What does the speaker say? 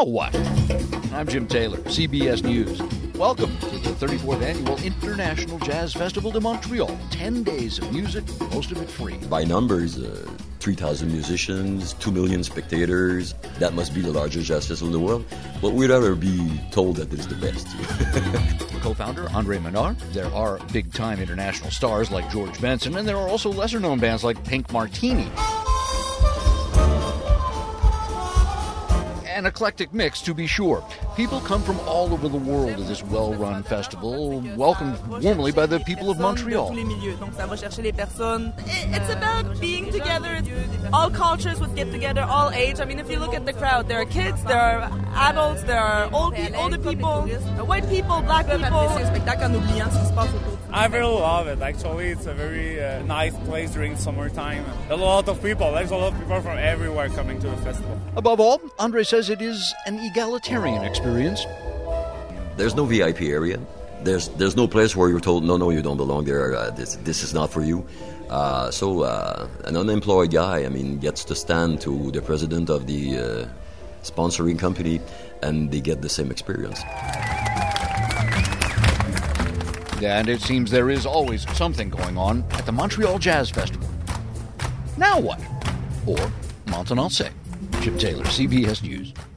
Now what? I'm Jim Taylor, CBS News. Welcome to the 34th Annual International Jazz Festival de Montreal. 10 days of music, most of it free. By numbers, 3,000 musicians, 2 million spectators. That must be the largest jazz festival in the world. But we'd rather be told that it's the best. Co-founder Andre Menard. There are big-time international stars like George Benson, and there are also lesser-known bands like Pink Martini. An eclectic mix, to be sure. People come from all over the world to this well-run festival, welcomed warmly by the people of Montreal. It's about being together. All cultures would get together, all age. I mean, if you look at the crowd, there are kids, there are adults, there are older people, white people, black people. I really love it. Actually, it's a very nice place during summertime. A lot of people. There's a lot of people from everywhere coming to the festival. Above all, Andre says it is an egalitarian experience. There's no VIP area. There's no place where you're told, no, you don't belong there. This is not for you. So an unemployed guy, gets to stand to the president of the sponsoring company, and they get the same experience. And it seems there is always something going on at the Montreal Jazz Festival. Now what? Or maintenant c'est. Jim Taylor, CBS News.